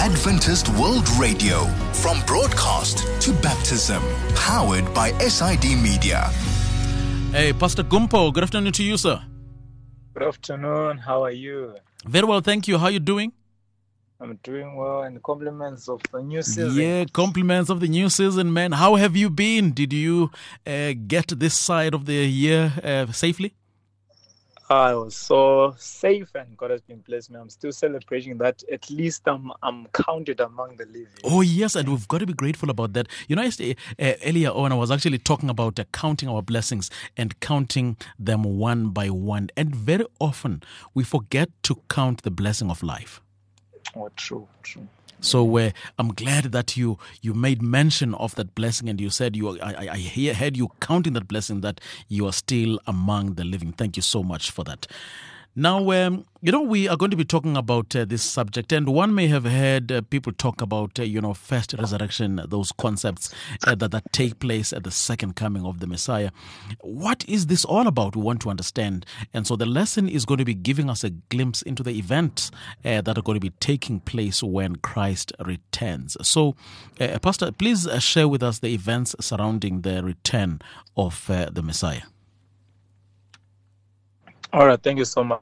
Adventist World Radio, from broadcast to baptism, powered by SID Media. Hey, Pastor Gumpo, good afternoon to you, sir. Good afternoon. How are you? Very well, thank you. How are you doing? I'm doing well, and compliments of the new season. Yeah, compliments of the new season, man. How have you been? Did you get this side of the year safely? I was so safe, and God has been blessed me. I'm still celebrating that. At least I'm counted among the living. Oh, yes, and we've got to be grateful about that. You know, earlier on, I was actually talking about counting our blessings and counting them one by one. And very often, we forget to count the blessing of life. Oh, true. So I'm glad that you made mention of that blessing, and you said I heard you counting that blessing, that you are still among the living. Thank you so much for that. Now, we are going to be talking about this subject, and one may have heard people talk about, first resurrection, those concepts that take place at the second coming of the Messiah. What is this all about? We want to understand. And so the lesson is going to be giving us a glimpse into the events that are going to be taking place when Christ returns. So, Pastor, please share with us the events surrounding the return of the Messiah. All right, thank you so much.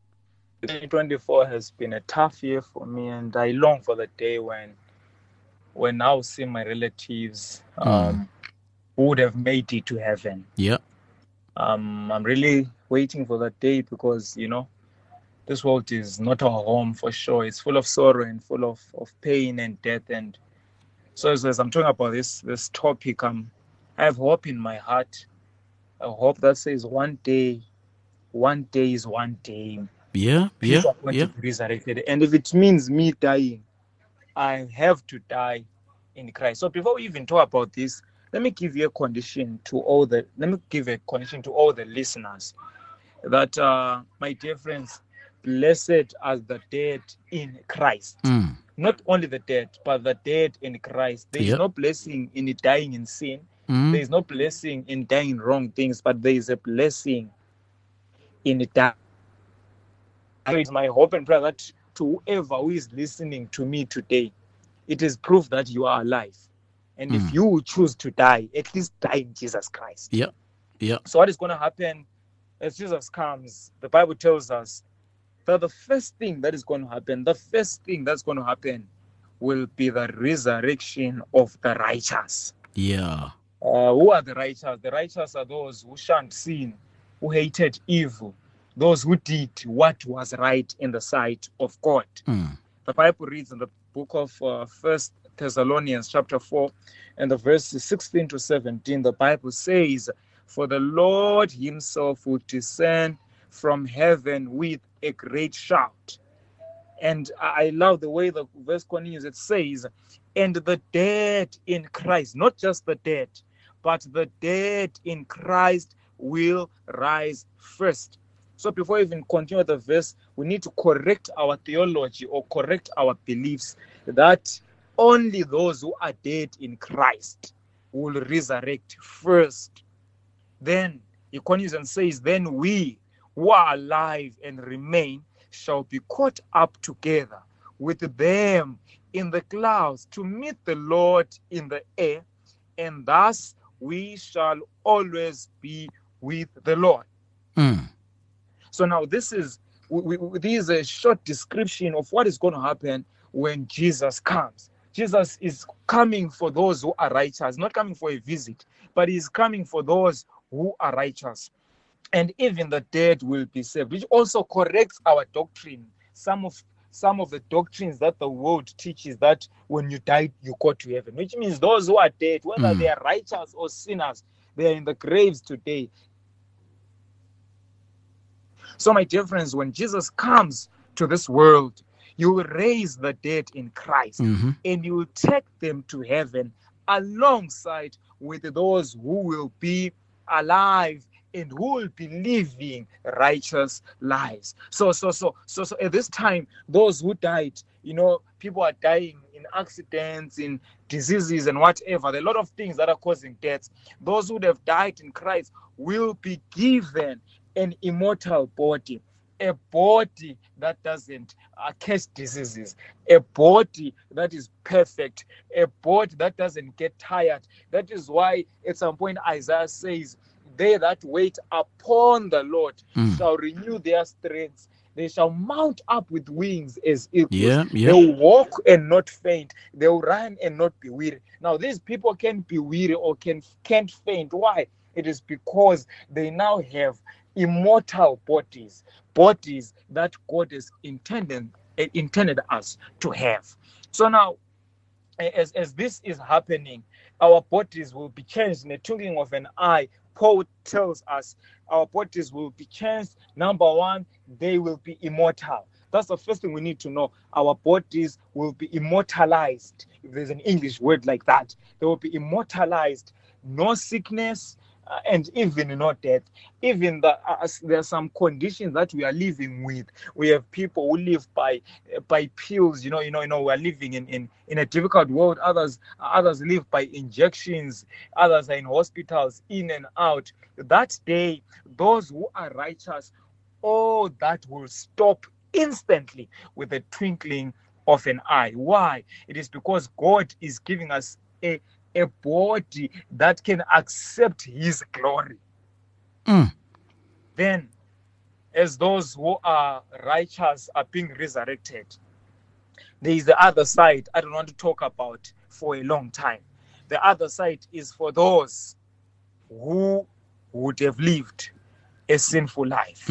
2024 has been a tough year for me, and I long for the day when I'll see my relatives who would have made it to heaven. Yeah. I'm really waiting for that day because, this world is not our home for sure. It's full of sorrow and full of pain and death. And so as I'm talking about this topic, I have hope in my heart. A hope that says one day is one day. Yeah. People are going to be resurrected. And if it means me dying, I have to die in Christ. So before we even talk about this, let me give a condition to all the listeners that, my dear friends, blessed are the dead in Christ. Not only the dead, but the dead in Christ. There is no blessing in dying in sin. There is no blessing in dying in wrong things, but there is a blessing in dying. It's my hope and prayer that to whoever who is listening to me today, it is proof that you are alive. And if you choose to die, at least die in Jesus Christ. Yeah. So what is going to happen as Jesus comes? The Bible tells us that the first thing that's going to happen will be the resurrection of the righteous. Yeah. Who are the righteous? The righteous are those who shunned sin, who hated evil, those who did what was right in the sight of God. The Bible reads in the book of 1 Thessalonians chapter 4 and the verses 16 to 17, the Bible says, "For the Lord himself will descend from heaven with a great shout." And I love the way the verse continues. It says, "And the dead in Christ," not just the dead, but the dead in Christ will rise first. So before we even continue the verse, we need to correct our theology or correct our beliefs that only those who are dead in Christ will resurrect first. Then he continues and says, "Then we who are alive and remain shall be caught up together with them in the clouds to meet the Lord in the air, and thus we shall always be with the Lord." So now this is a short description of what is going to happen when Jesus comes. Jesus is coming for those who are righteous, not coming for a visit, but he's coming for those who are righteous. And even the dead will be saved, which also corrects our doctrine. Some of the doctrines that the world teaches that when you die, you go to heaven, which means those who are dead, whether they are righteous or sinners, they are in the graves today. So, my dear friends, when Jesus comes to this world, you will raise the dead in Christ, and you will take them to heaven alongside with those who will be alive and who will be living righteous lives. So at this time, those who died, people are dying in accidents, in diseases and whatever. There are a lot of things that are causing death. Those who have died in Christ will be given an immortal body. a body that doesn't catch diseases, a body that is perfect, a body that doesn't get tired. That is why at some point Isaiah says, they that wait upon the Lord shall renew their strength. They shall mount up with wings as eagles. They'll walk and not faint. They'll run and not be weary. Now, these people can't be weary or can't faint. Why? It is because they now have immortal bodies that God has intended us to have. So now, as this is happening, our bodies will be changed in the twinkling of an eye. Paul tells us our bodies will be changed. Number one, they will be immortal. That's the first thing we need to know. Our bodies will be immortalized. If there's an English word like that, they will be immortalized. No sickness, and even no death. Even there are some conditions that we are living with. We have people who live by pills. We are living in a difficult world. Others live by injections. Others are in hospitals, in and out. That day, those who are righteous, all that will stop instantly with the twinkling of an eye. Why? It is because God is giving us a body that can accept his glory. Then, as those who are righteous are being resurrected, there is the other side I don't want to talk about for a long time. The other side is for those who would have lived a sinful life.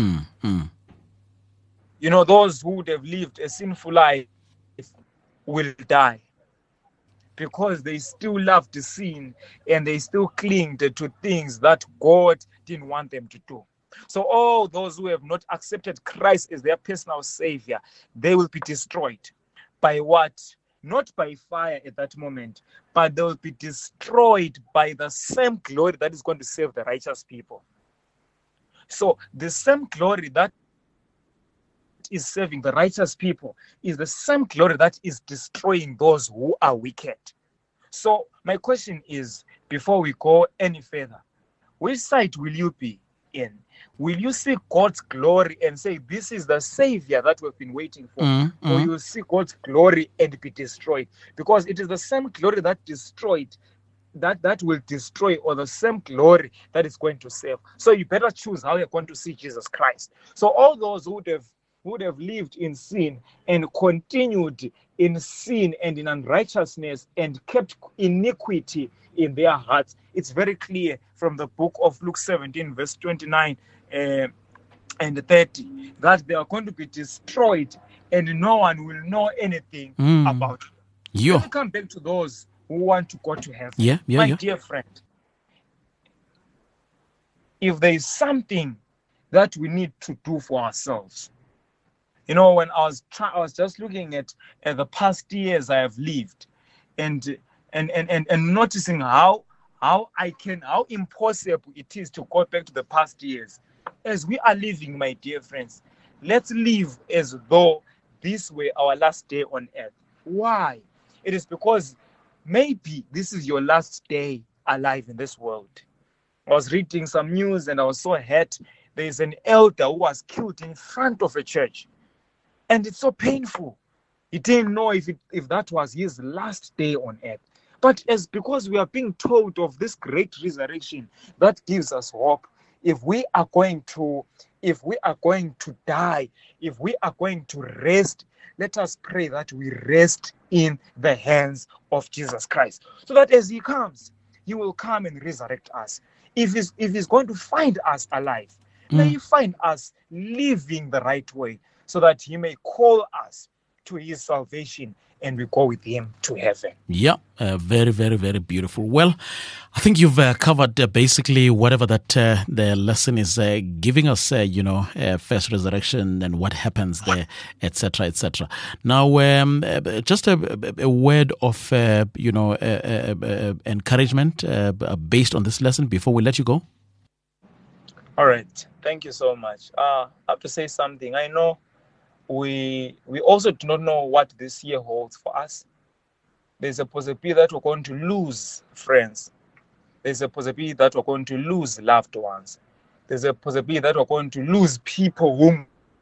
Those who would have lived a sinful life will die, because they still love the sin and they still cling to things that God didn't want them to do. So all those who have not accepted Christ as their personal savior, they will be destroyed. By what? Not by fire at that moment, but they will be destroyed by the same glory that is going to save the righteous people. So the same glory that is saving the righteous people is the same glory that is destroying those who are wicked. So my question is, before we go any further, which side will you be in? Will you see God's glory and say, this is the savior that we've been waiting for? Or you will see God's glory and be destroyed? Because it is the same glory that destroyed that will destroy, or the same glory that is going to save. So you better choose how you're going to see Jesus Christ. So all those who would have lived in sin and continued in sin and in unrighteousness and kept iniquity in their hearts, it's very clear from the book of Luke 17 verse 29 and 30 that they are going to be destroyed and no one will know anything about it. Let me come back to those who want to go to heaven. My dear friend, if there is something that we need to do for ourselves, when I was just looking at the past years I have lived, and noticing how impossible it is to go back to the past years. As we are living, my dear friends, let's live as though this were our last day on earth. Why? It is because maybe this is your last day alive in this world. I was reading some news and I was so hurt. There is an elder who was killed in front of a church. And it's so painful. He didn't know if that was his last day on earth. But because we are being told of this great resurrection, that gives us hope. If we are going to die, if we are going to rest, let us pray that we rest in the hands of Jesus Christ. So that as he comes, he will come and resurrect us. If he's going to find us alive, may he find us living the right way, so that he may call us to his salvation and we go with him to heaven. Yeah, very, very, very beautiful. Well, I think you've covered basically whatever that the lesson is giving us, first resurrection and what happens there, etc., etc. Now, just a word of, encouragement based on this lesson before we let you go. All right. Thank you so much. I have to say something. I know we also do not know what this year holds for us. There's a possibility that we're going to lose friends. There's a possibility that we're going to lose loved ones. There's a possibility that we're going to lose people whom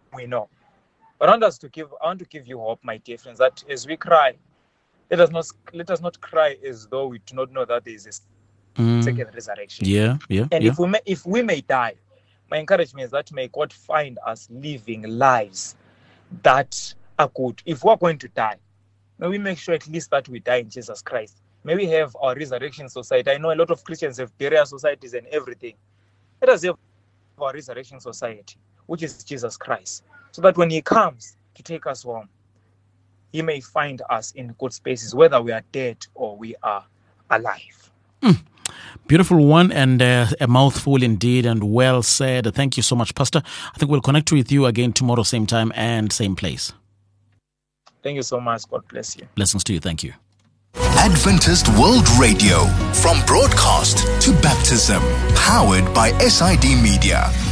we know. But I want to give you hope, my dear friends, that as we cry, let us not cry as though we do not know that there is a second resurrection. And if we may die, my encouragement is that may God find us living lives that are good. If we're going to die, may we make sure at least that we die in Jesus Christ. May we have our resurrection society. I know a lot of Christians have burial societies and everything. Let us have our resurrection society, which is Jesus Christ, so that when he comes to take us home, he may find us in good spaces, whether we are dead or we are alive. Beautiful one, and a mouthful indeed, and well said. Thank you so much, Pastor. I think we'll connect with you again tomorrow, same time and same place. Thank you so much. God bless you. Blessings to you. Thank you. Adventist World Radio, from broadcast to baptism, powered by SID Media.